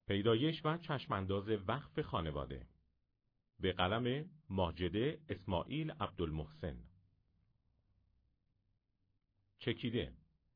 پیدایش و چشمانداز وقف خانواده به قلم ماجده اسماعیل عبدالمحسن. چکیده.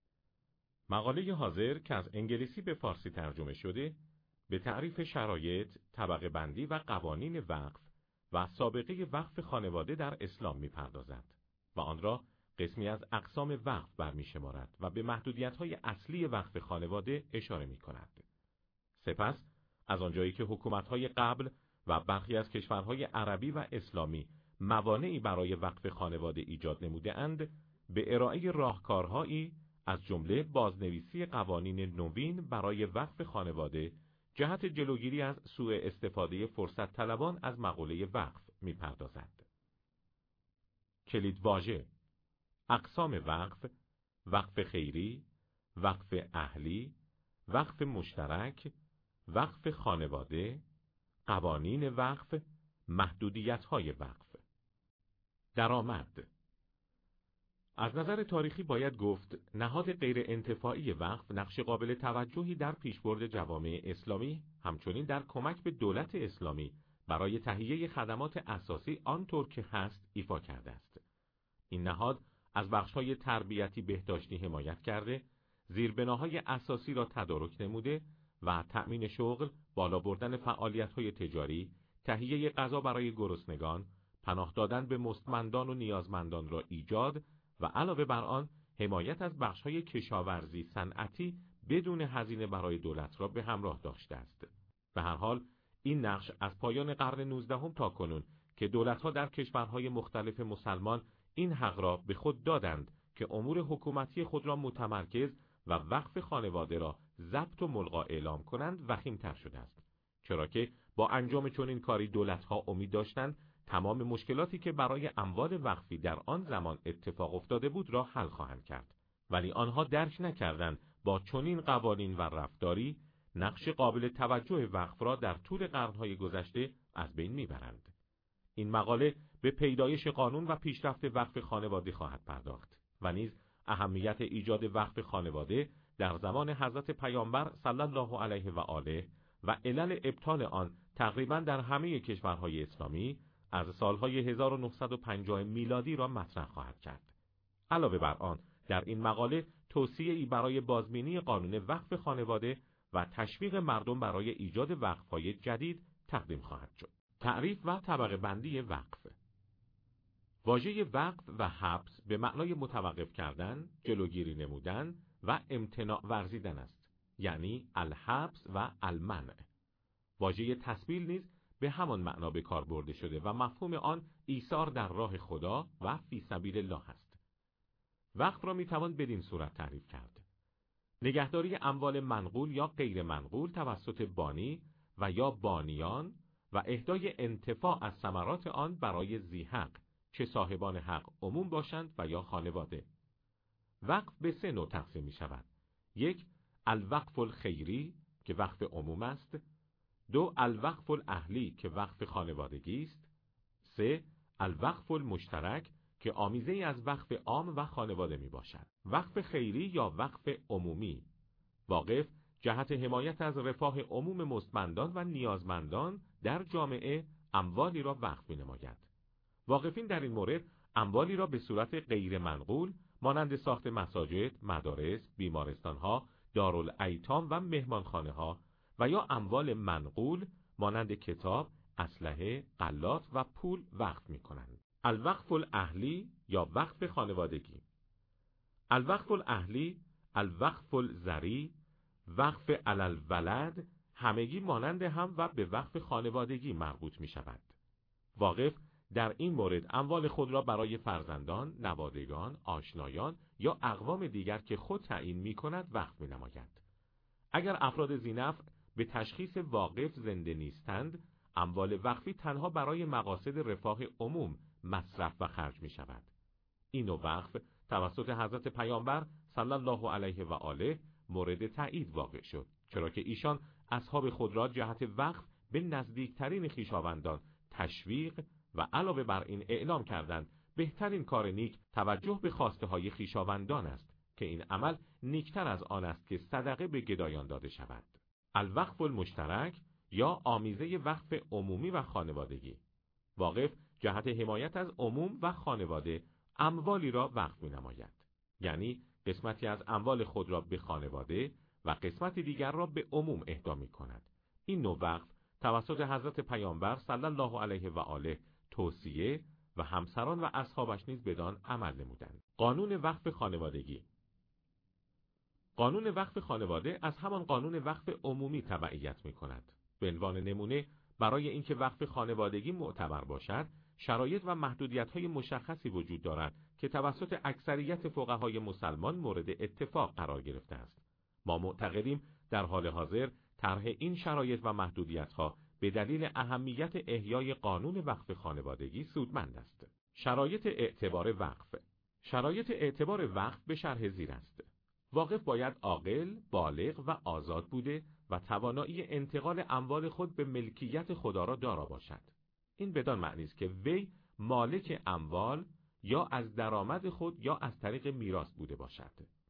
مقاله حاضر که از انگلیسی به فارسی ترجمه شده به تعریف شرایط، طبقه بندی و قوانین وقف و سابقه وقف خانواده در اسلام می‌پردازد و آن را قسمی از اقسام وقف برمی‌شمارد و به محدودیت‌های اصلی وقف خانواده اشاره می‌کند. سپس از آنجایی که حکومت‌های قبل و برخی از کشورهای عربی و اسلامی موانعی برای وقف خانواده ایجاد نموده‌اند، به ارائه راهکارهایی از جمله بازنویسی قوانین نوین برای وقف خانواده جهت جلوگیری از سوء استفاده فرصت طلبان از مقوله وقف می‌پردازد. کلیدواژه: اقسام وقف، وقف خیری، وقف اهلی، وقف مشترک، وقف خانواده، قوانین وقف، محدودیت‌های وقف. درآمد. از نظر تاریخی باید گفت نهاد غیر انتفاعی وقف نقش قابل توجهی در پیشبرد جوامع اسلامی، همچنین در کمک به دولت اسلامی برای تهیه خدمات اساسی آنطور که هست ایفا کرده است. این نهاد از بخش‌های تربیتی بهداشتی حمایت کرده، زیربناهای اساسی را تدارک نموده و تأمین شغل، بالا بردن فعالیت‌های تجاری، تهیه غذا برای گرسنگان، پناه دادن به مستمندان و نیازمندان را ایجاد و علاوه بر آن حمایت از بخش‌های کشاورزی صنعتی بدون هزینه برای دولت را به همراه داشته است. به هر حال این نقش از پایان قرن 19 تا کنون که دولت‌ها در کشورهای مختلف مسلمان این حق را به خود دادند که امور حکومتی خود را متمرکز و وقف خانواده را ضبط و ملغا اعلام کنند وخیم‌تر شده است، چرا که با انجام چنین کاری دولت‌ها امید داشتند تمام مشکلاتی که برای اموال وقفی در آن زمان اتفاق افتاده بود را حل خواهند کرد، ولی آنها درک نکردند با چنین قوانین و رفتاری نقش قابل توجه وقف را در طول قرن‌های گذشته از بین می‌برند. این مقاله به پیدایش قانون و پیشرفت وقف خانواده خواهد پرداخت و نیز اهمیت ایجاد وقف خانواده در زمان حضرت پیامبر صلی الله علیه و آله و علل ابطال آن تقریباً در همه کشورهای اسلامی از سالهای 1950 میلادی را مطرح خواهد کرد. علاوه بر آن در این مقاله توصیه‌ای برای بازبینی قانون وقف خانواده و تشویق مردم برای ایجاد وقف‌های جدید تقدیم خواهد شد. تعریف و طبقه بندی وقف. واژه وقف و حبس به معنای متوقف کردن، جلوگیری نمودن و امتناع ورزیدن است، یعنی الحبس و المنع. واژه تسبیل نیز به همان معنا به کار برده شده و مفهوم آن ایثار در راه خدا و فی سبیل الله است. وقف را میتوان بدین صورت تعریف کرد: نگهداری اموال منقول یا غیر منقول توسط بانی و یا بانیان و اهدای انتفاع از ثمرات آن برای ذی حق، چه صاحبان حق عموم باشند و یا خانواده. وقف به 3 نوع تقسیم می شود: 1. الوقف الخیری که وقف عموم است. 2. الوقف الاهلی که وقف خانوادگی است. 3. الوقف المشترک که آمیزه‌ای از وقف عام و خانواده می باشد. وقف خیری یا وقف عمومی: واقف جهت حمایت از رفاه عموم مستمندان و نیازمندان در جامعه اموالی را وقف می نماید. واقفین در این مورد اموالی را به صورت غیر منقول مانند ساخت مساجد، مدارس، بیمارستانها، دارالایتام و مهمانخانه‌ها و یا اموال منقول مانند کتاب، اسلحه، غلات و پول وقف می‌کنند. الوقف الاهلی یا وقف خانوادگی: الوقف الاهلی، الوقف الزری، وقف علی الولد همگی مانند هم و به وقف خانوادگی مربوط می‌شود. واقف در این مورد اموال خود را برای فرزندان، نوادگان، آشنایان یا اقوام دیگر که خود تعیین می‌کند وقف می‌نماید. اگر افراد ذی‌نفع به تشخیص واقف زنده نیستند، اموال وقفی تنها برای مقاصد رفاه عموم مصرف و خرج می‌شود. این نوع وقف توسط حضرت پیامبر صلی الله علیه و آله مورد تایید واقع شد، چرا که ایشان اصحاب خود را جهت وقف به نزدیکترین خویشاوندان تشویق و علاوه بر این اعلام کردند بهترین کار نیک توجه به خواسته های خویشاوندان است که این عمل نیکتر از آن است که صدقه به گدایان داده شود. الوقف المشترک یا آمیزه وقف عمومی و خانوادگی. واقف جهت حمایت از عموم و خانواده اموالی را وقف می‌نماید. یعنی قسمتی از اموال خود را به خانواده و قسمت دیگر را به عموم اهدا می‌کند. این نوع وقف توسط حضرت پیامبر صلی الله علیه و آله توصیه و همسران و اصحابش نیز بدان عمل نمودند. قانون وقف خانوادگی. قانون وقف خانواده از همان قانون وقف عمومی تبعیت می‌کند. به عنوان نمونه، برای اینکه وقف خانوادگی معتبر باشد، شرایط و محدودیت‌های مشخصی وجود دارد که توسط اکثریت فقهای مسلمان مورد اتفاق قرار گرفته است. ما معتقدیم در حال حاضر طرح این شرایط و محدودیت‌ها به دلیل اهمیت احیای قانون وقف خانوادگی سودمند است. شرایط اعتبار وقف. شرایط اعتبار وقف به شرح زیر است. واقف باید عاقل، بالغ و آزاد بوده و توانایی انتقال اموال خود به ملکیت خدا را دارا باشد. این بدان معنی است که وی مالک اموال یا از درآمد خود یا از طریق میراث بوده باشد.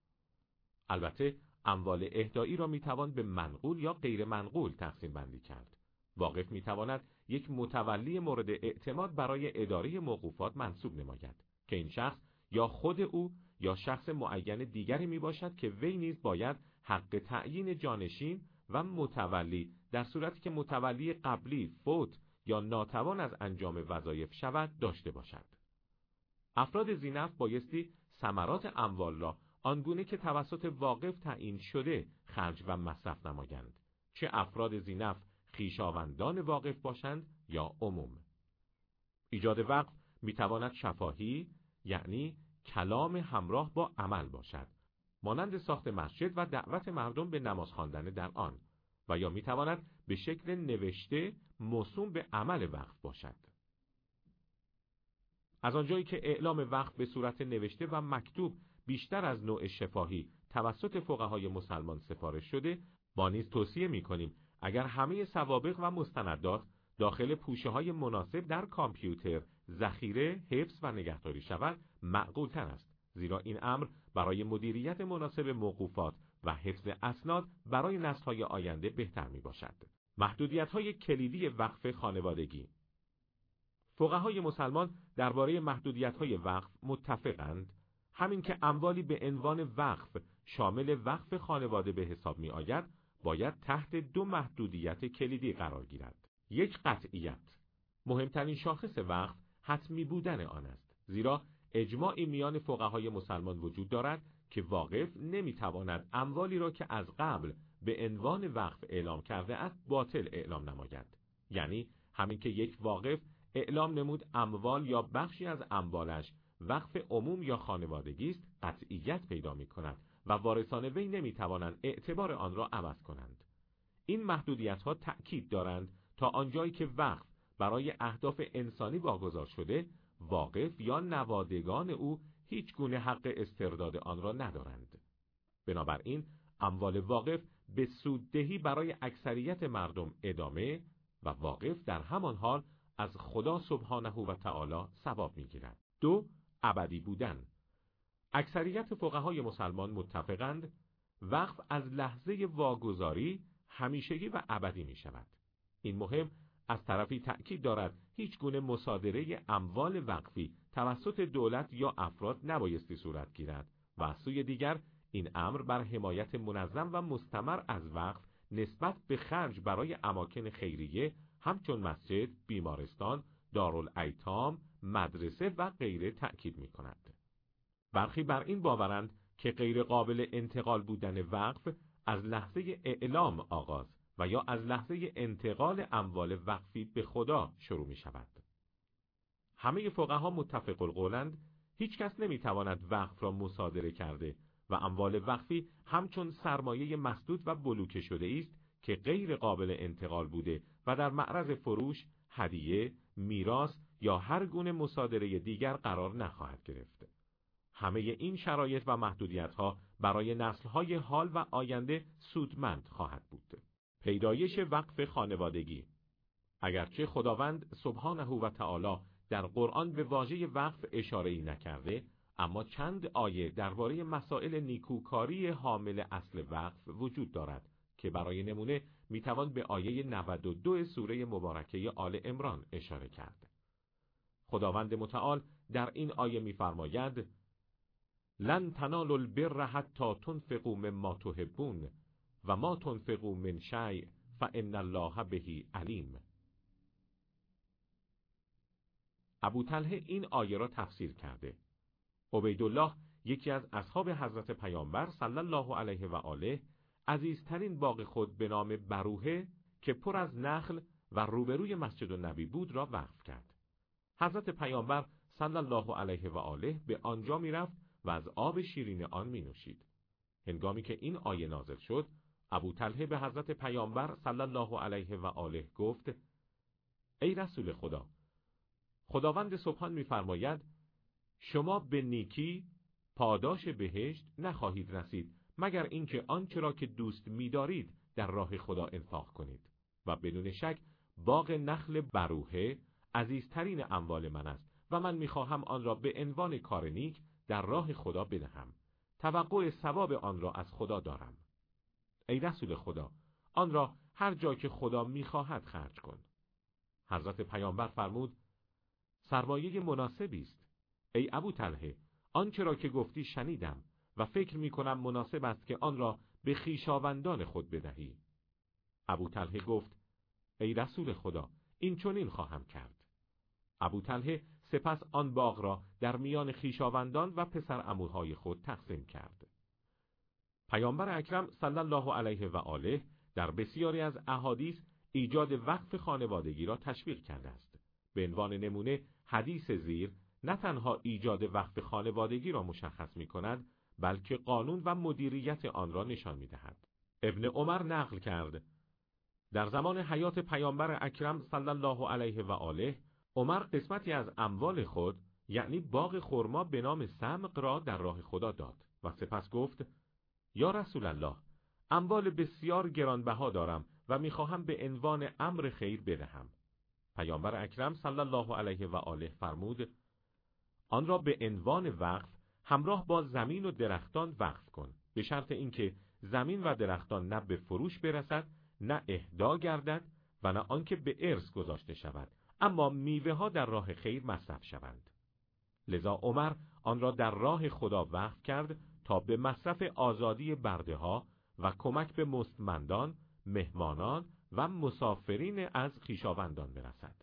البته اموال اهدایی را میتوان به منقول یا غیر منقول تقسیم بندی کرد. واقف میتواند یک متولی مورد اعتماد برای اداره موقوفات منصوب نماید که این شخص یا خود او یا شخص معین دیگری می باشد که وی نیز باید حق تعیین جانشین و متولی در صورتی که متولی قبلی فوت یا ناتوان از انجام وظایف شود داشته باشد. افراد ذینفع بایستی ثمرات اموال را آنگونه که توسط واقف تعیین شده خرج و مصرف نمایند، چه افراد ذینفع خویشاوندان واقف باشند یا عموم. ایجاد وقف میتواند شفاهی، یعنی کلام همراه با عمل باشد، مانند ساخت مسجد و دعوت مردم به نماز خواندن در آن، و یا میتواند به شکل نوشته موسوم به عمل وقف باشد. از آنجایی که اعلام وقف به صورت نوشته و مکتوب بیشتر از نوع شفاهی توسط فقهای مسلمان سفارش شده، ما نیز توصیه می‌کنیم اگر همه سوابق و مستندات داخل پوشه‌های مناسب در کامپیوتر ذخیره، حفظ و نگهداری شود، معقول‌تر است، زیرا این امر برای مدیریت مناسب موقوفات و حفظ اسناد برای نسل‌های آینده بهتر می‌باشد. محدودیت‌های کلیدی وقف خانوادگی. فقهای مسلمان درباره محدودیت‌های وقف متفقند، همین که اموالی به عنوان وقف شامل وقف خانواده به حساب می‌آید، باید تحت دو محدودیت کلیدی قرار گیرد. یک، قطعیت. مهمترین شاخص وقف حتمی بودن آن است، زیرا اجماعی میان فقهای مسلمان وجود دارد که واقف نمیتواند اموالی را که از قبل به عنوان وقف اعلام کرده است باطل اعلام نماید. یعنی همین که یک واقف اعلام نمود اموال یا بخشی از اموالش وقف عموم یا خانوادگی است، قطعیت پیدا می‌کند و وارثان وی نمی‌توانند اعتبار آن را عوض کنند. این محدودیت‌ها تأکید دارند تا آنجایی که وقف برای اهداف انسانی واگذار شده، واقف یا نوادگان او هیچ گونه حق استرداد آن را ندارند. بنابراین اموال واقف به سوددهی برای اکثریت مردم ادامه و واقف در همان حال از خدا سبحانه و تعالی ثواب می‌گیرد. دو، ابدی بودن. اکثریت فقهای مسلمان متفقند وقف از لحظه واگذاری همیشگی و ابدی می شود. این مهم از طرفی تأکید دارد هیچ گونه مصادره اموال وقفی توسط دولت یا افراد نبایستی صورت گیرد و از سوی دیگر این امر بر حمایت منظم و مستمر از وقف نسبت به خرج برای اماکن خیریه همچون مسجد، بیمارستان، دارالایتام، مدرسه و غیره تأکید می کند. برخی بر این باورند که غیر قابل انتقال بودن وقف از لحظه اعلام آغاز و یا از لحظه انتقال اموال وقفی به خدا شروع می شود. همه فقها متفق القولند هیچ کس نمی تواند وقف را مصادره کرده و اموال وقفی همچون سرمایه مسدود و بلوکه شده است که غیر قابل انتقال بوده و در معرض فروش، هدیه، میراث یا هر گونه مصادره دیگر قرار نخواهد گرفت. همه این شرایط و محدودیت‌ها برای نسل‌های حال و آینده سودمند خواهد بود. پیدایش وقف خانوادگی. اگرچه خداوند سبحانه و تعالی در قرآن به واژه وقف اشاره‌ای نکرده، اما چند آیه درباره مسائل نیکوکاری حامل اصل وقف وجود دارد که برای نمونه میتوان به آیه 92 سوره مبارکه آل عمران اشاره کرد. خداوند متعال در این آیه می‌فرماید: لن تنالوا البر حتی تنفقوا مما تحبون و ما تنفقوا من شیء فإن الله به علیم. ابوطلحه این آیه را تفسیر کرده. عبیدالله، یکی از اصحاب حضرت پیامبر صلی الله علیه و آله، عزیزترین باغ خود به نام بروحه که پر از نخل و روبروی مسجد النبی بود را وقف کرد. حضرت پیامبر صلی الله علیه و آله به آنجا می رفت و از آب شیرین آن می نوشید. هنگامی که این آیه نازل شد، ابوطلحه به حضرت پیامبر صلی الله علیه و آله گفت: ای رسول خدا، خداوند سبحان می‌فرماید شما به نیکی پاداش بهشت نخواهید رسید مگر اینکه آنچه را که دوست می‌دارید در راه خدا انفاق کنید و بدون شک باغ نخل بروحه عزیزترین اموال من است و من می‌خواهم آن را به عنوان کار نیک در راه خدا بدهم. توقع ثواب آن را از خدا دارم. ای رسول خدا، آن را هر جا که خدا می‌خواهد خرج کن. حضرت پیامبر فرمود: سرمایه مناسبی است. ای ابوطلحه، آنچه را که گفتی شنیدم و فکر می‌کنم مناسب است که آن را به خویشاوندان خود بدهی. ابوطلحه گفت: ای رسول خدا، این چنین خواهم کرد. ابوطلحه سپس آن باغ را در میان خویشاوندان و پسر عموهای خود تقسیم کرد. پیامبر اکرم صلی الله علیه و آله در بسیاری از احادیث ایجاد وقف خانوادگی را تشویق کرده است. به عنوان نمونه حدیث زیر نه تنها ایجاد وقف خانوادگی را مشخص می کند، بلکه قانون و مدیریت آن را نشان می دهد. ابن عمر نقل کرد: در زمان حیات پیامبر اکرم صلی الله علیه و آله، عمر قسمتی از اموال خود یعنی باغ خرما به نام سمق را در راه خدا داد و سپس گفت: یا رسول الله، اموال بسیار گرانبها دارم و می‌خواهم به عنوان امر خیر بدهم. پیامبر اکرم صلی الله علیه و آله فرمود: آن را به عنوان وقف همراه با زمین و درختان وقف کن، به شرط اینکه زمین و درختان نه به فروش برسد، نه اهدا گردد و نه آنکه به ارث گذاشته شود، اما میوه ها در راه خیر مصرف شوند. لذا عمر آن را در راه خدا وقف کرد تا به مصرف آزادی برده ها و کمک به مستمندان، مهمانان و مسافرین از خویشاوندان برسد.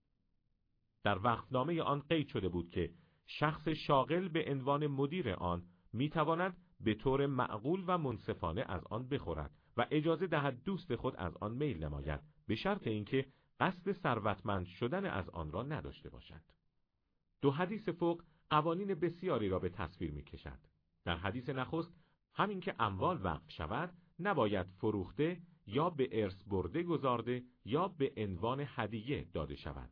در وقفنامه آن قید شده بود که شخص شاغل به عنوان مدیر آن میتواند به طور معقول و منصفانه از آن بخورد و اجازه دهد دوست خود از آن میل نماید، به شرط اینکه قصد ثروتمند شدن از آن را نداشته باشد. دو حدیث فوق قوانین بسیاری را به تصویر میکشد. در حدیث نخست همین که اموال وقف شود نباید فروخته یا به ارث برده گذارده یا به عنوان هدیه داده شود.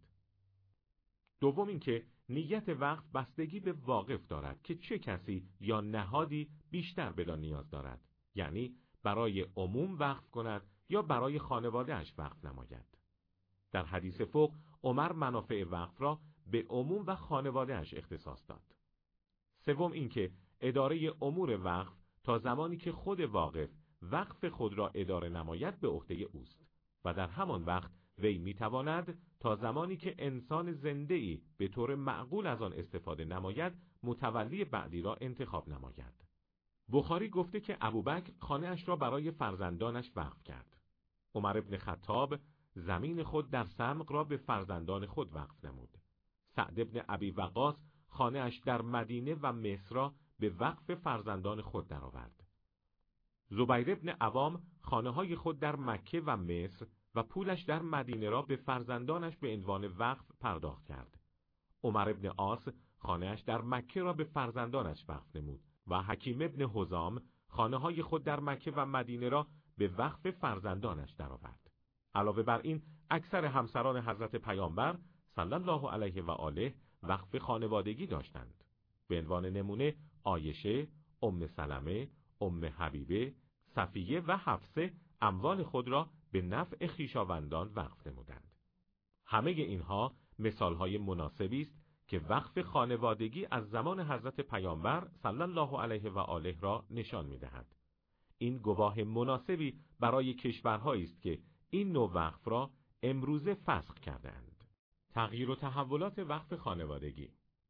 دوم اینکه نیت وقف بستگی به واقف دارد که چه کسی یا نهادی بیشتر بدان نیاز دارد، یعنی برای عموم وقف کند یا برای خانواده اش وقف نماید. در حدیث فوق عمر منافع وقف را به عموم و خانواده اش اختصاص داد. سوم اینکه اداره امور وقف تا زمانی که خود واقف وقف خود را اداره نماید به عهده اوست و در همان وقت وی میتواند تا زمانی که انسان زنده‌ای به طور معقول از آن استفاده نماید متولی بعدی را انتخاب نماید. بخاری گفته که ابوبکر خانه اش را برای فرزندانش وقف کرد. عمر ابن خطاب زمین خود در سمق را به فرزندان خود وقف نمود. سعد ابن ابی وقاص خانه اش در مدینه و مصر را به وقف فرزندان خود درآورد. زبیر ابن عوام خانه های خود در مکه و مصر و پولش در مدینه را به فرزندانش به عنوان وقف پرداخت کرد. عمر ابن عاص خانه‌اش در مکه را به فرزندانش وقف نمود و حکیم ابن حزام خانه های خود در مکه و مدینه را به وقف فرزندانش درآورد. علاوه بر این اکثر همسران حضرت پیامبر صلی الله علیه و آله وقف خانوادگی داشتند. به عنوان نمونه عایشه، ام سلمه، ام حبیبه، صفیه و حفصه اموال خود را به نفع خویشاوندان وقف نمودند. همه اینها مثالهای مناسبی است که وقف خانوادگی از زمان حضرت پیامبر صلی الله علیه و آله را نشان می‌دهد. این گواه مناسبی برای کشورهایی است که این نوع وقف را امروزه فسخ کردند. تغییر و تحولات وقف خانوادگی.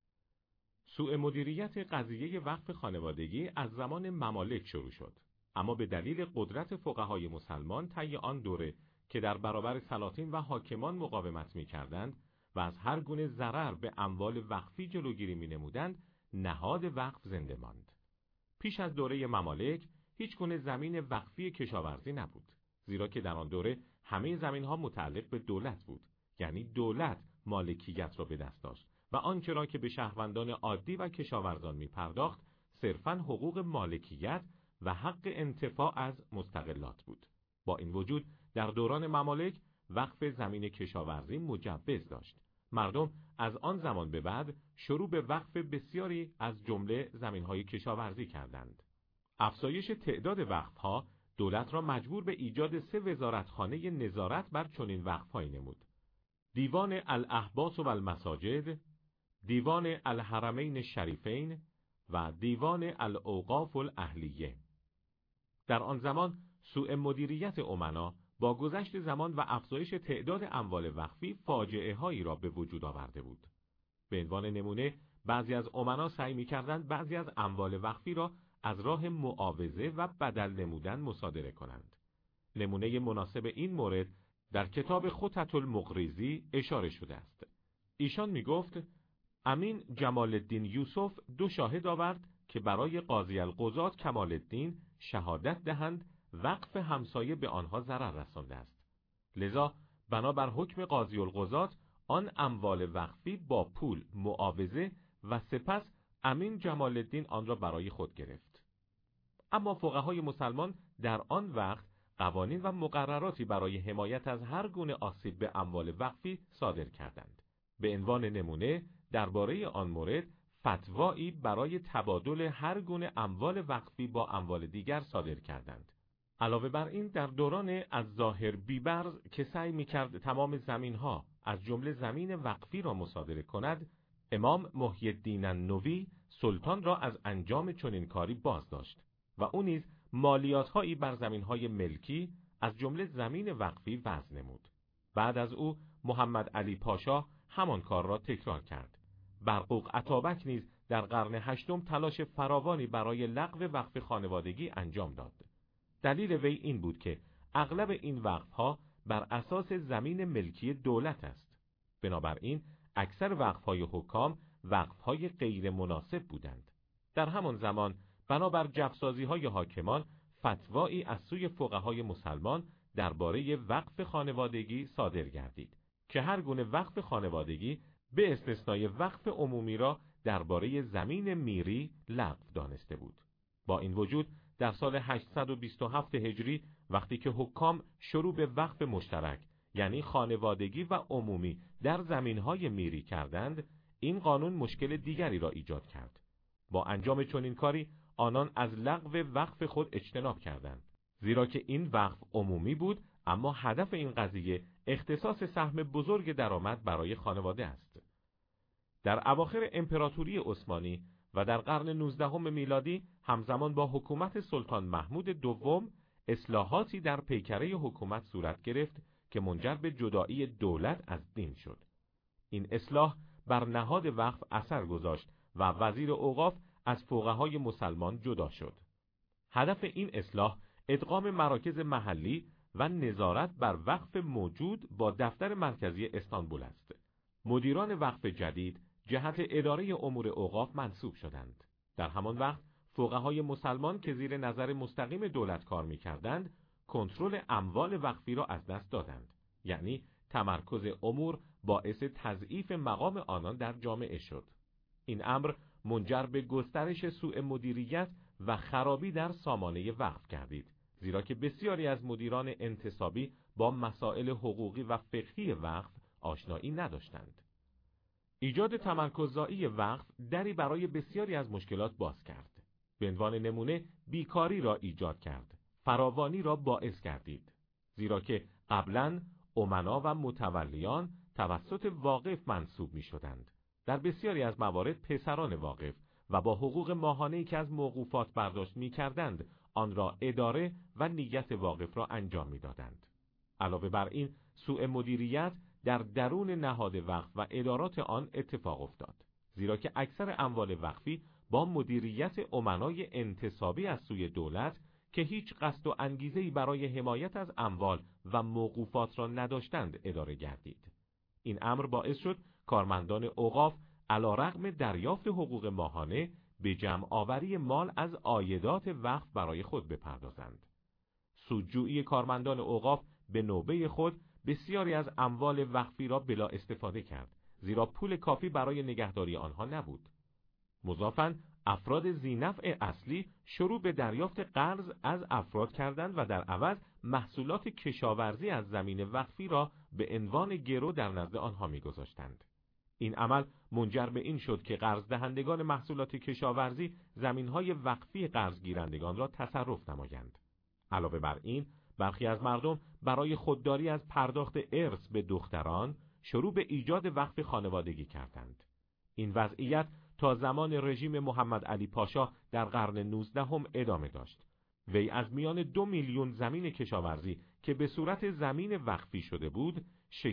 سوء مدیریت قضیه وقف خانوادگی از زمان ممالک شروع شد، اما به دلیل قدرت فقهای مسلمان طی آن دوره که در برابر سلاطین و حاکمان مقاومت می‌کردند و از هر گونه ضرر به اموال وقفی جلوگیری می‌نمودند، نهاد وقف زنده ماند. پیش از دوره ممالک هیچ گونه زمین وقفی کشاورزی نبود، زیرا که در آن دوره همه زمین‌ها متعلق به دولت بود، یعنی دولت مالکیت را به دست داشت و آنچه را که به شهروندان عادی و کشاورزان می‌پرداخت صرفاً حقوق مالکیت و حق انتفاع از مستغلات بود. با این وجود در دوران ممالک وقف زمین کشاورزی مجوز داشت. مردم از آن زمان به بعد شروع به وقف بسیاری از جمله زمین‌های کشاورزی کردند. افزایش تعداد وقف‌ها دولت را مجبور به ایجاد 3 وزارتخانه نظارت بر چنین وقف‌هایی نمود: دیوان الاحباس و المساجد، دیوان الحرمین الشریفین و دیوان الاوقاف الاهلیه. در آن زمان سوء مدیریت امنا با گذشت زمان و افزایش تعداد اموال وقفی فاجعه هایی را به وجود آورده بود. به عنوان نمونه بعضی از امنا سعی می‌کردند بعضی از اموال وقفی را از راه معاوضه و بدل نمودن مصادره کنند. نمونه مناسب این مورد در کتاب خطط المقریزی اشاره شده است. ایشان می‌گفت امین جمال الدین یوسف 2 شاهد آورد که برای قاضی القضات کمال الدین شهادت دهند وقف همسایه به آنها ضرر رسانده است. لذا بنابر حکم قاضی القضات آن اموال وقفی با پول معاوضه و سپس امین جمال الدین آن را برای خود گرفت. اما فقهای مسلمان در آن وقت قوانین و مقرراتی برای حمایت از هر گونه آسیب به اموال وقفی صادر کردند. به عنوان نمونه درباره آن مورد فتوایی برای تبادل هر گونه اموال وقفی با اموال دیگر صادر کردند. علاوه بر این در دوران الظاهر بیبرز که سعی می‌کرد تمام زمین‌ها از جمله زمین وقفی را مصادره کند، امام محی الدین النووی سلطان را از انجام چنین کاری باز داشت و او نیز مالیات‌هایی بر زمین‌های ملکی از جمله زمین وقفی وضع نمود. بعد از او محمد علی پاشا همان کار را تکرار کرد. برقوق اتابک نیز در قرن 8 تلاش فراوانی برای لغو وقف خانوادگی انجام داد. دلیل وی این بود که اغلب این وقف‌ها بر اساس زمین ملکی دولت است. بنابراین اکثر وقف‌های حکام وقف‌های غیر مناسب بودند. در همان زمان بنابر جفسازی‌های حاکمان فتوایی از سوی فقهای مسلمان درباره وقف خانوادگی صادر گردید که هر گونه وقف خانوادگی به استثنای وقف عمومی را درباره زمین میری لغو دانسته بود. با این وجود در سال 827 هجری وقتی که حکام شروع به وقف مشترک یعنی خانوادگی و عمومی در زمینهای میری کردند، این قانون مشکل دیگری را ایجاد کرد. با انجام چنین کاری آنان از لغو وقف خود اجتناب کردند، زیرا که این وقف عمومی بود اما هدف این قضیه اختصاص سهم بزرگ درآمد برای خانواده است. در اواخر امپراتوری عثمانی و در قرن 19 میلادی همزمان با حکومت سلطان محمود دوم اصلاحاتی در پیکره حکومت صورت گرفت که منجر به جدایی دولت از دین شد. این اصلاح بر نهاد وقف اثر گذاشت و وزیر اوقاف از فقهای مسلمان جدا شد. هدف این اصلاح ادغام مراکز محلی و نظارت بر وقف موجود با دفتر مرکزی استانبول است. مدیران وقف جدید جهت اداره امور اوقاف منصوب شدند. در همان وقت فقهای مسلمان که زیر نظر مستقیم دولت کار می‌کردند، کنترل اموال وقفی را از دست دادند. یعنی تمرکز امور باعث تضعیف مقام آنان در جامعه شد. این امر منجر به گسترش سوء مدیریت و خرابی در سامانه وقف گردید، زیرا که بسیاری از مدیران انتصابی با مسائل حقوقی و فقهی وقف آشنایی نداشتند. ایجاد تمرکززایی وقف دری برای بسیاری از مشکلات باز کرد. به عنوان نمونه بیکاری را ایجاد کرد، فراوانی را باعث گردید، زیرا که قبلاً امنا و متولیان توسط واقف منصوب می شدند. در بسیاری از موارد پسران واقف و با حقوق ماهانه‌ای که از موقوفات برداشت می کردند آن را اداره و نیت واقف را انجام می‌دادند. علاوه بر این، سوء مدیریت در درون نهاد وقف و ادارات آن اتفاق افتاد، زیرا که اکثر اموال وقفی با مدیریت امنای انتصابی از سوی دولت که هیچ قصد و انگیزه‌ای برای حمایت از اموال و موقوفات را نداشتند اداره گردید. این امر باعث شد کارمندان اوقاف علیرغم دریافت حقوق ماهانه به جمع آوری مال از عایدات وقف برای خود بپردازند. سودجویی کارمندان اوقاف به نوبه خود بسیاری از اموال وقفی را بلا استفاده کرد، زیرا پول کافی برای نگهداری آنها نبود. مضافاً افراد ذینفع اصلی شروع به دریافت قرض از افراد کردند و در عوض محصولات کشاورزی از زمین وقفی را به عنوان گرو در نزد آنها می‌گذاشتند. این عمل منجر به این شد که قرض دهندگان محصولات کشاورزی زمین‌های وقفی قرض گیرندگان را تصرف نمایند. علاوه بر این، برخی از مردم برای خودداری از پرداخت ارث به دختران شروع به ایجاد وقف خانوادگی کردند. این وضعیت تا زمان رژیم محمد علی پاشا در قرن 19 ادامه داشت. وی از میان 2 میلیون زمین کشاورزی که به صورت زمین وقفی شده بود،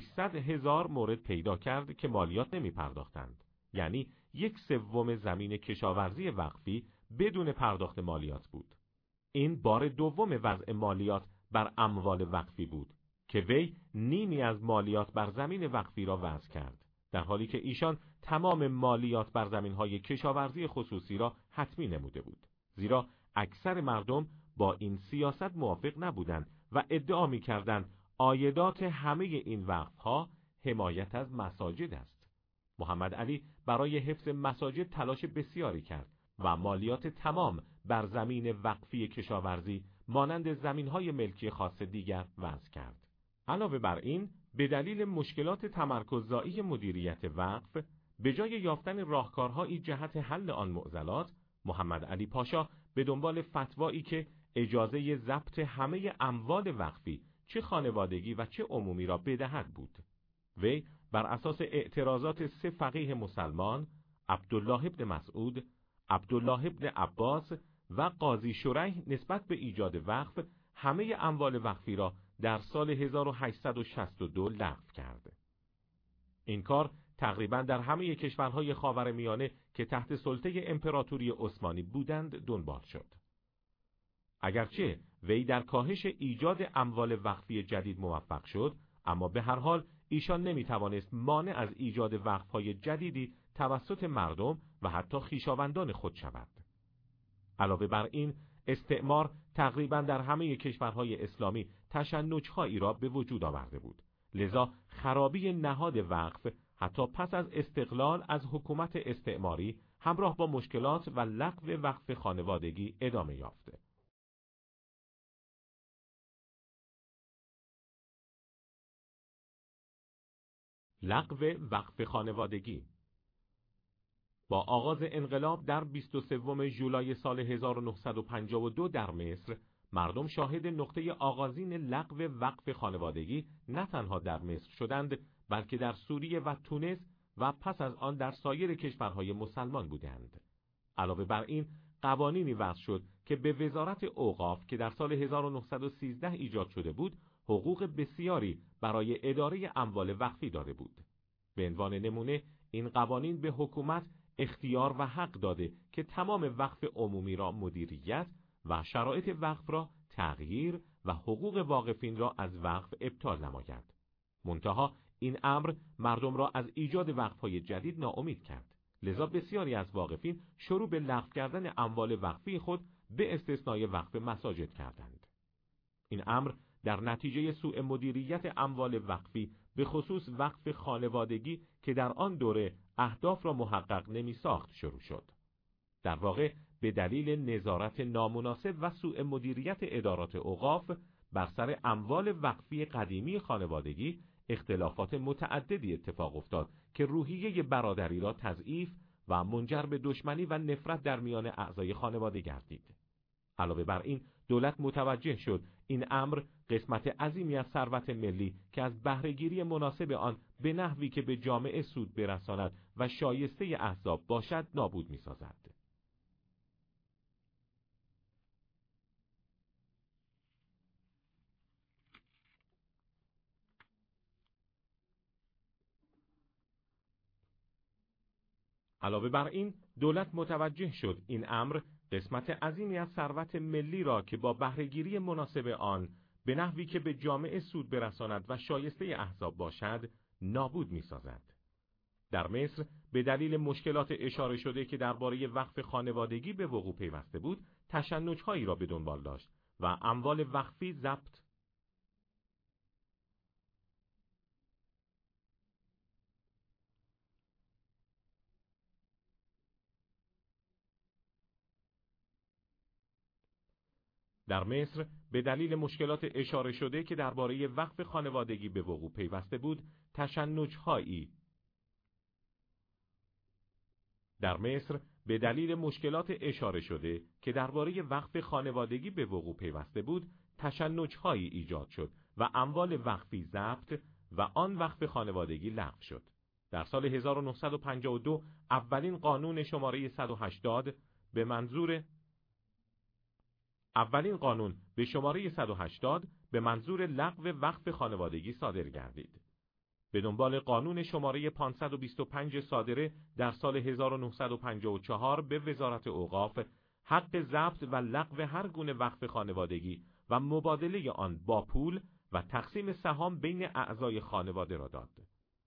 600,000 مورد پیدا کرد که مالیات نمی پرداختند. یعنی 1/3 زمین کشاورزی وقفی بدون پرداخت مالیات بود. این بار دوم وضع مالیات بر اموال وقفی بود که وی نیمی از مالیات بر زمین وقفی را وضع کرد، در حالی که ایشان تمام مالیات بر زمین‌های کشاورزی خصوصی را حتمی نموده بود، زیرا اکثر مردم با این سیاست موافق نبودند و ادعا می‌کردند عایدات همه این وقف‌ها حمایت از مساجد است. محمد علی برای حفظ مساجد تلاش بسیاری کرد و مالیات تمام بر زمین وقفی کشاورزی مانند زمین‌های ملکی خاص دیگر وضع کرد. علاوه بر این، به دلیل مشکلات تمرکززایی مدیریت وقف، به جای یافتن راهکارهایی جهت حل آن معضلات، محمد علی پاشا به دنبال فتوایی که اجازه ضبط همه اموال وقفی چه خانوادگی و چه عمومی را بدهد بود. وی بر اساس اعتراضات 3 فقیه مسلمان، عبدالله ابن مسعود، عبدالله ابن عباس و قاضی شریح نسبت به ایجاد وقف، همه اموال وقفی را در سال 1862 لغو کرد. این کار تقریباً در همه کشورهای خاورمیانه که تحت سلطه امپراتوری عثمانی بودند دنبال شد. اگرچه وی در کاهش ایجاد اموال وقفی جدید موفق شد، اما به هر حال ایشان نمیتوانست مانع از ایجاد وقف‌های جدیدی توسط مردم و حتی خویشاوندان خود شود. علاوه بر این، استعمار تقریباً در همه کشورهای اسلامی تشنج‌هایی را به وجود آورده بود. لذا خرابی نهاد وقف حتی پس از استقلال از حکومت استعماری همراه با مشکلات و لغو وقف خانوادگی ادامه یافته. لغو وقف خانوادگی با آغاز انقلاب در 23 ژولای سال 1952 در مصر، مردم شاهد نقطه آغازین لغو وقف خانوادگی نه تنها در مصر شدند، بلکه در سوریه و تونس و پس از آن در سایر کشورهای مسلمان بودند. علاوه بر این، قوانینی وضع شد که به وزارت اوقاف که در سال 1913 ایجاد شده بود، حقوق بسیاری برای اداره اموال وقفی داده بود. به عنوان نمونه، این قوانین به حکومت اختیار و حق داده که تمام وقف عمومی را مدیریت و شرایط وقف را تغییر و حقوق واقفین را از وقف ابطال نماید. منتها این امر مردم را از ایجاد وقف‌های جدید ناامید کرد. لذا بسیاری از واقفین شروع به لغو کردن اموال وقفی خود به استثنای وقف مساجد کردند. این امر در نتیجه سوء مدیریت اموال وقفی به خصوص وقف خانوادگی که در آن دوره اهداف را محقق نمی ساخت شروع شد. در واقع به دلیل نظارت نامناسب و سوء مدیریت ادارات اوقاف بر سر اموال وقفی قدیمی خانوادگی اختلافات متعددی اتفاق افتاد که روحیه برادری را تضعیف و منجر به دشمنی و نفرت در میان اعضای خانواده گردید. علاوه بر این، دولت متوجه شد این امر قسمت عظیمی از ثروت ملی که از بهره‌گیری مناسب آن به نحوی که به جامعه سود برساند و شایسته احزاب باشد نابود می‌سازد. علاوه بر این، دولت متوجه شد این امر قسمت عظیمی از ثروت ملی را که با بهره‌گیری مناسب آن به نحوی که به جامعه سود برساند و شایسته احزاب باشد نابود می‌سازد. در مصر به دلیل مشکلات اشاره شده که درباره وقف خانوادگی به وقوع پیوسته بود، تشنج‌هایی را به دنبال داشت و اموال وقفی ضبط در مصر به دلیل مشکلات اشاره شده که درباره وقف خانوادگی به وقوع پیوسته بود، تشنج‌هایی در مصر به دلیل مشکلات اشاره شده که درباره وقف خانوادگی به وقوع پیوسته بود، تشنج‌هایی ایجاد شد و اموال وقفی ضبط و آن وقف خانوادگی لغو شد. در سال 1952 اولین قانون شماره 180 به منظور لغو وقف خانوادگی صادر گردید. به دنبال قانون شماره 525 صادره در سال 1954 به وزارت اوقاف حق ضبط و لغو هر گونه وقف خانوادگی و مبادله آن با پول و تقسیم سهام بین اعضای خانواده را داد.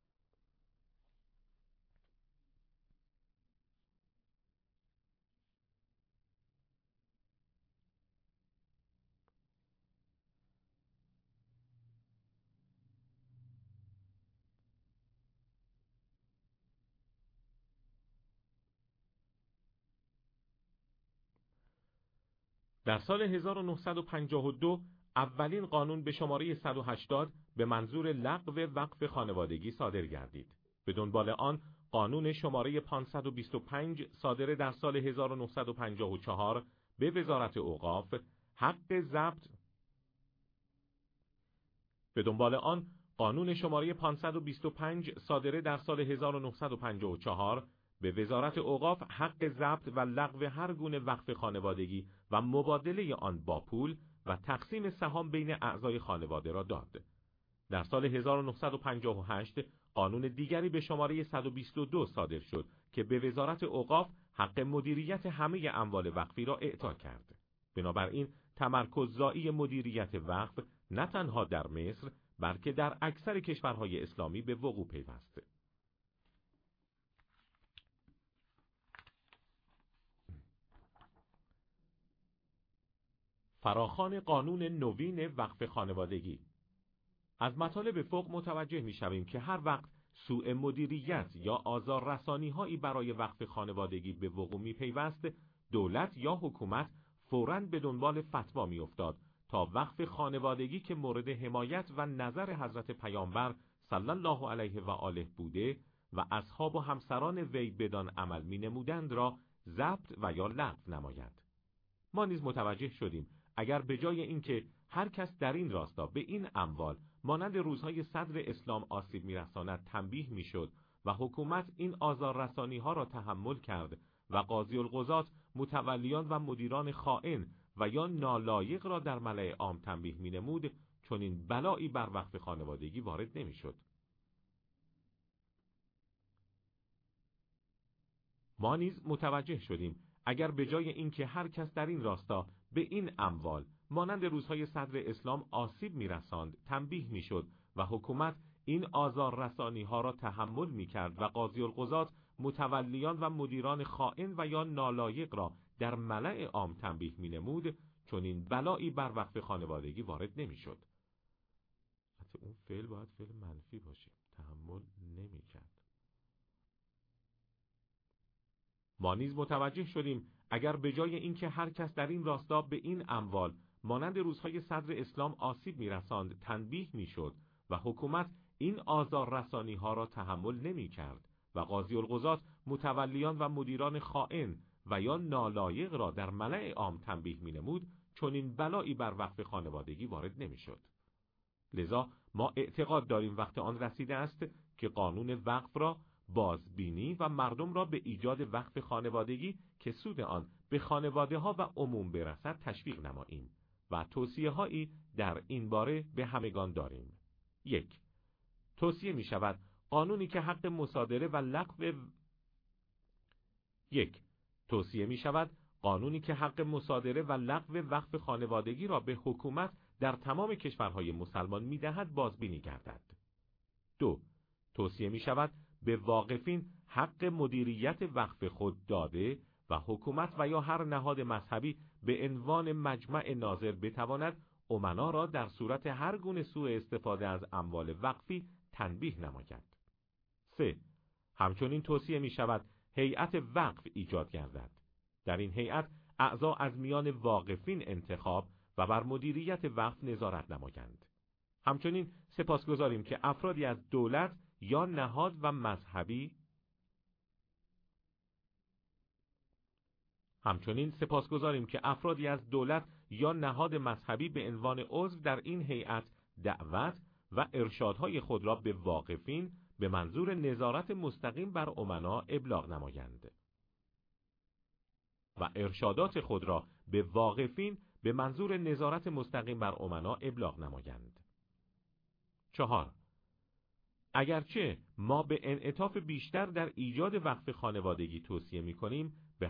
در سال 1952 اولین قانون به شماره 180 به منظور لغو وقف خانوادگی صادر گردید. به دنبال آن قانون شماره 525 صادره در سال 1954 به وزارت اوقاف حق ضبط به دنبال آن قانون شماره 525 صادره در سال 1954 به وزارت اوقاف حق ضبط و لغو هر گونه وقف خانوادگی و مبادله آن با پول و تقسیم سهام بین اعضای خانواده را داد. در سال 1958 قانون دیگری به شماره 122 صادر شد که به وزارت اوقاف حق مدیریت همه اموال وقفی را اعطا کرد. بنابراین تمرکززایی مدیریت وقف نه تنها در مصر بلکه در اکثر کشورهای اسلامی به وقوع پیوست. فراخوان قانون نوین وقف خانوادگی. از مطالب فقه متوجه می‌شویم که هر وقت سوء مدیریت یا آزاررسانی‌هایی برای وقف خانوادگی به وقوع می‌پیوست، دولت یا حکومت فوراً به دنبال فتوا می‌افتاد تا وقف خانوادگی که مورد حمایت و نظر حضرت پیامبر صلی الله علیه و آله بوده و اصحاب و همسران وی بدان عمل می‌نمودند را ضبط و یا لغو نماید. ما نیز متوجه شدیم اگر به جای اینکه هر کس در این راستا به این اموال مانند روزهای صدر اسلام آسیب می‌رساند تنبیه می‌شد و حکومت این آزاررسانی‌ها را تحمل کرد و قاضی القضات متولیان و مدیران خائن و یا نالایق را در ملأ عام تنبیه می‌نمود، چون این بلایی بر وقف خانوادگی وارد نمی‌شد. ما نیز متوجه شدیم اگر به جای اینکه هر کس در این راستا به این اموال مانند روزهای صدر اسلام آسیب می‌رساند تنبیه می‌شد و حکومت این آزاررسانی‌ها را تحمل می‌کرد و قاضی القضات متولیان و مدیران خائن و یا نالایق را در ملأ عام تنبیه می‌نمود، چون این بلایی بر وقف خانوادگی وارد نمی‌شد. حتی اون فعل باید فعل منفی باشه، تحمل نمی‌کرد. ما نیز متوجه شدیم اگر به جای اینکه هر کس در این راستا به این اموال مانند روزهای صدر اسلام آسیب می‌رساند تنبیه می‌شد و حکومت این آزاررسانی‌ها را تحمل نمی‌کرد و قاضی القضات متولیان و مدیران خائن و یا نالایق را در ملأ عام تنبیه می‌نمود، چون این بلایی بر وقف خانوادگی وارد نمی‌شد. لذا ما اعتقاد داریم وقت آن رسیده است که قانون وقف را بازبینی و مردم را به ایجاد وقف خانوادگی که سود آن به خانواده ها و عموم برسد تشویق نماییم و توصیه هایی در این باره به همگان داریم. 1. توصیه می شود قانونی که حق مصادره و لغو 1. توصیه می شود قانونی که حق مصادره و لغو وقف خانوادگی را به حکومت در تمام کشورهای مسلمان می دهد بازبینی گردد. 2. توصیه می شود به واقفین حق مدیریت وقف خود داده و حکومت و یا هر نهاد مذهبی به عنوان مجمع ناظر بتواند امنا را در صورت هر گونه سوء استفاده از اموال وقفی تنبیه نماید. 3. همچنین توصیه می شود هیئت وقف ایجاد گردد. در این هیئت اعضا از میان واقفین انتخاب و بر مدیریت وقف نظارت نمایند. همچنین سپاسگزاریم که افرادی از دولت یا نهاد و مذهبی به عنوان عضو در این هیئت دعوت و ارشادهای خود را به واقفین به منظور نظارت مستقیم بر امنا ابلاغ نمایند و ارشادات خود را به واقفین به منظور نظارت مستقیم بر امنا ابلاغ نمایند. 4. اگرچه ما به انعطاف بیشتر در ایجاد وقف خانوادگی توصیه می‌کنیم، به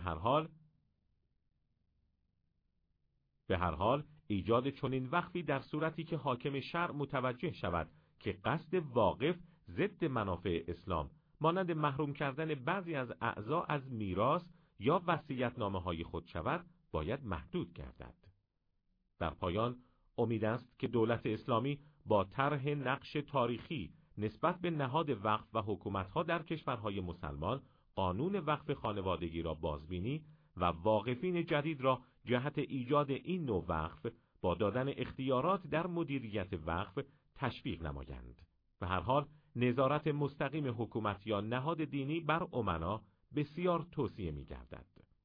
هر حال ایجاد چنین وقفی در صورتی که حاکم شرع متوجه شود که قصد واقف ضد منافع اسلام، مانند محروم کردن بعضی از اعضا از میراث یا وصیت‌نامه‌های خود شود، باید محدود گردد. در پایان امید است که دولت اسلامی با طرح نقش تاریخی نسبت به نهاد وقف و حکومت‌ها در کشورهای مسلمان قانون وقف خانوادگی را بازبینی و واقفین جدید را جهت ایجاد این نوع وقف با دادن اختیارات در مدیریت وقف تشویق نمایند. به هر حال نظارت مستقیم حکومت یا نهاد دینی بر امنا بسیار توصیه می‌گردد.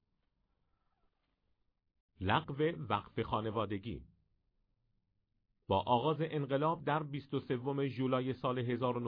لغو وقف خانوادگی. با آغاز انقلاب در 23 ژولای سال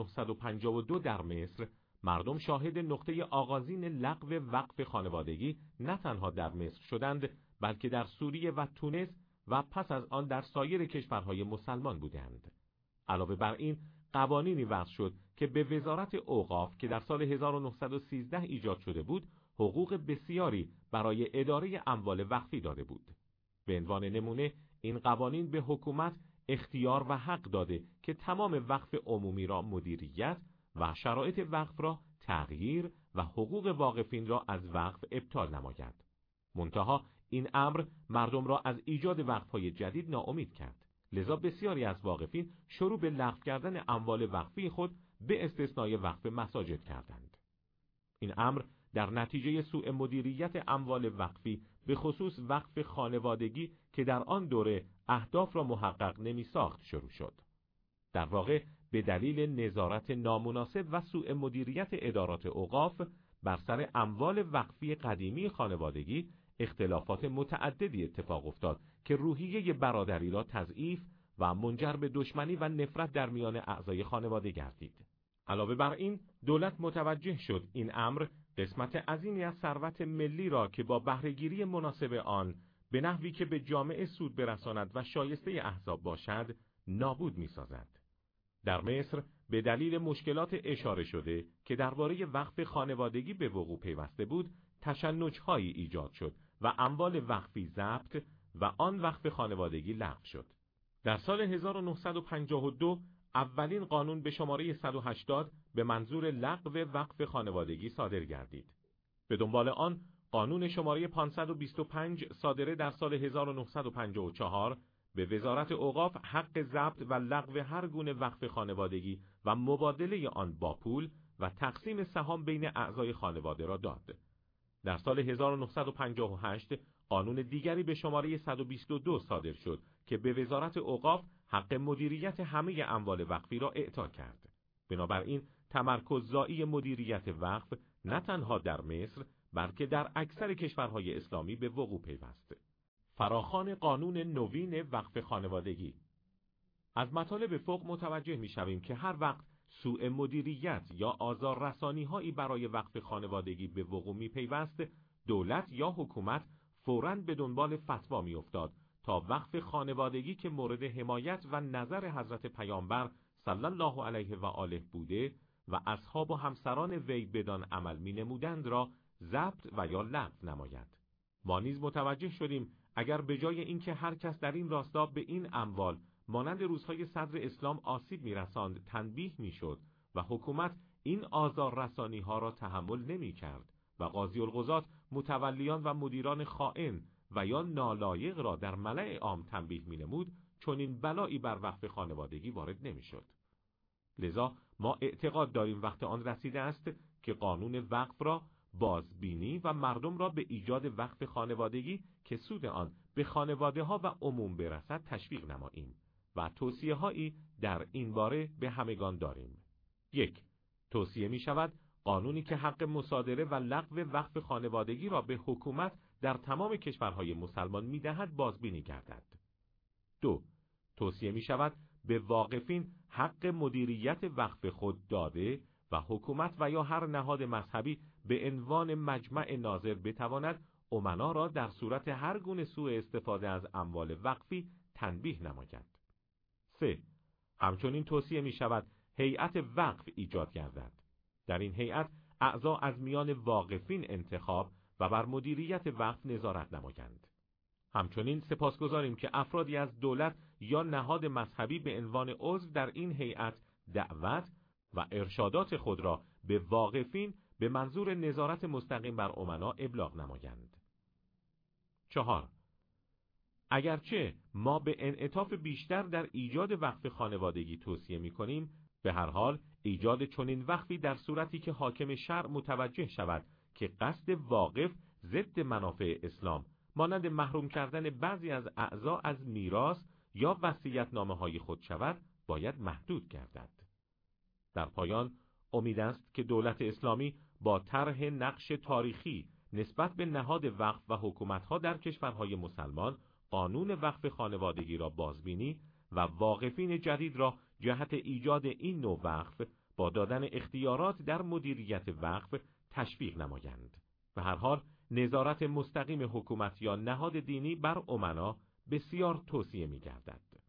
1952 در مصر، مردم شاهد نقطه آغازین لغو وقف خانوادگی نه تنها در مصر شدند، بلکه در سوریه و تونس و پس از آن در سایر کشورهای مسلمان بودند. علاوه بر این، قوانینی وضع شد که به وزارت اوقاف که در سال 1913 ایجاد شده بود، حقوق بسیاری برای اداره اموال وقفی داده بود. به عنوان نمونه، این قوانین به حکومت اختیار و حق داده که تمام وقف عمومی را مدیریت و شرایط وقف را تغییر و حقوق واقفین را از وقف ابطال نماید. منتها این امر مردم را از ایجاد وقف‌های جدید ناامید کرد. لذا بسیاری از واقفین شروع به لغو کردن اموال وقفی خود به استثنای وقف مساجد کردند. این امر در نتیجه سوء مدیریت اموال وقفی به خصوص وقف خانوادگی که در آن دوره اهداف را محقق نمی ساخت شروع شد. در واقع به دلیل نظارت نامناسب و سوء مدیریت ادارات اوقاف بر سر اموال وقفی قدیمی خانوادگی اختلافات متعددی اتفاق افتاد که روحیه برادری را تضعیف و منجر به دشمنی و نفرت در میان اعضای خانواده گردید. علاوه بر این، دولت متوجه شد این امر قسمت عظیمی از ثروت ملی را که با بهره‌گیری مناسب آن به نحوی که به جامعه سود برساند و شایسته احزاب باشد نابود می‌سازد. در مصر به دلیل مشکلات اشاره شده که درباره وقف خانوادگی به وقوع پیوسته بود، تشنج‌هایی ایجاد شد و اموال وقفی ضبط و آن وقف خانوادگی لغو شد. در سال 1952 اولین قانون به شماره 180 به منظور لغو وقف خانوادگی صادر گردید. به دنبال آن قانون شماره 525 صادره در سال 1954 به وزارت اوقاف حق ضبط و لغو هر گونه وقف خانوادگی و مبادله آن با پول و تقسیم سهام بین اعضای خانواده را داد. در سال 1958 قانون دیگری به شماره 122 صادر شد که به وزارت اوقاف حق مدیریت همه اموال وقفی را اعطا کرد. بنابراین تمرکززایی مدیریت وقف نه تنها در مصر بلکه در اکثر کشورهای اسلامی به وقوع پیوست. فراخوان قانون نوین وقف خانوادگی. از مطالب فوق متوجه می‌شویم که هر وقت سوء مدیریت یا آزاررسانی‌هایی برای وقف خانوادگی به وقوع می‌پیوست، دولت یا حکومت فوراً به دنبال فتوا می‌افتاد تا وقف خانوادگی که مورد حمایت و نظر حضرت پیامبر صلی الله علیه و آله بوده و اصحاب و همسران وی بدان عمل می‌نمودند را ضبط و یا لغو نماید. ما نیز متوجه شدیم اگر به جای اینکه هر کس در این راستا به این اموال مانند روزهای صدر اسلام آسیب می‌رساند تنبیه می‌شد و حکومت این آزار رسانی ها را تحمل نمی‌کرد و قاضی القضات متولیان و مدیران خائن و یا نالایق را در ملأ عام تنبیه می‌نمود، چون این بلایی بر وقف خانوادگی وارد نمی‌شد. لذا ما اعتقاد داریم وقت آن رسیده است که قانون وقف را بازبینی و مردم را به ایجاد وقف خانوادگی که سود آن به خانواده ها و عموم برسد تشویق نماییم و توصیه هایی در این باره به همگان داریم. 1. توصیه می شود قانونی که حق مصادره و لغو وقف خانوادگی را به حکومت در تمام کشورهای مسلمان می دهد بازبینی گردد. 2. توصیه می شود به واقفین حق مدیریت وقف خود داده و حکومت و یا هر نهاد مذهبی به عنوان مجمع ناظر بتواند امنا را در صورت هر گونه سوء استفاده از اموال وقفی تنبیه نماید. 3. همچنین توصیه می شود هیئت وقف ایجاد گردد. در این هیئت اعضا از میان واقفین انتخاب و بر مدیریت وقف نظارت نمایند. همچنین سپاسگزاریم که افرادی از دولت یا نهاد مذهبی به عنوان عضو در این هیئت دعوت و ارشادات خود را به واقفین به منظور نظارت مستقیم بر امنا ابلاغ نمایند. 4. اگرچه ما به انعطاف بیشتر در ایجاد وقف خانوادگی توصیه می‌کنیم، به هر حال ایجاد چنین وقفی در صورتی که حاکم شرع متوجه شود که قصد واقف ضد منافع اسلام مانند محروم کردن بعضی از اعضا از میراث یا وصیت‌نامه‌های خود شود، باید محدود گردد. در پایان امید است که دولت اسلامی با طرح نقش تاریخی نسبت به نهاد وقف و حکومت‌ها در کشورهای مسلمان قانون وقف خانوادگی را بازبینی و واقفین جدید را جهت ایجاد این نوع وقف با دادن اختیارات در مدیریت وقف تشویق نمایند. به هر حال نظارت مستقیم حکومت یا نهاد دینی بر امنا بسیار توصیه می‌گردد.